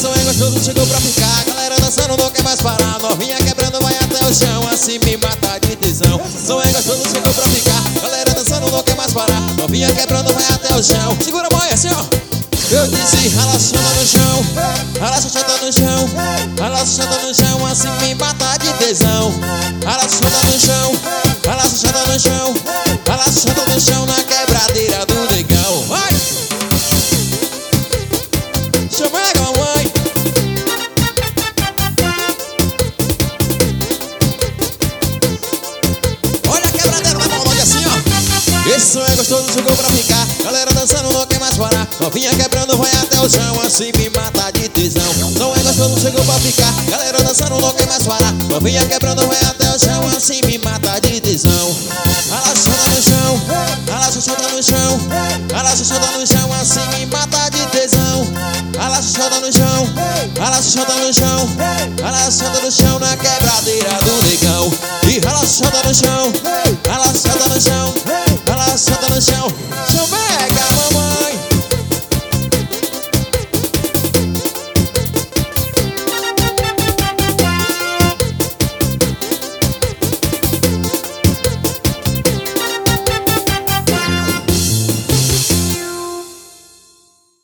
som é gostoso, chegou pra ficar. Galera dançando, não quer mais parar. Novinha quebrando, vai até o chão, assim me mata de tesão. Som é gostoso, chegou pra ficar. Galera dançando, não quer mais parar. Novinha quebrando, vai até o chão. Segura a boia assim, ó. Eu disse, rala chata no chão, rala chata no chão, rala chata no chão, assim me mata de tesão. Rala chata no chão, rala chata no chão, rala chata no chão, na quebradeira do negão. Vai! Chama a mamãe. Olha a quebradeira da mão, olha assim, ó. Esse som é gostoso, chegou pra ficar. Galera dançando, não quer mais parar. Novinha quebrando, vai até o chão, assim me mata de tesão. Som é gostoso, chegou pra ficar. Galera dançando, não quer mais parar. Novinha quebrando, vai até o chão, assim me mata de tesão. Rala chata no chão, rala chata no chão, rala chata no chão, assim me mata de tesão. Rala chata no chão, rala chata no chão, rala chata no chão, na quebradeira do negão. E rala chata no chão, rala chata no chão, rala chata no chão. Chama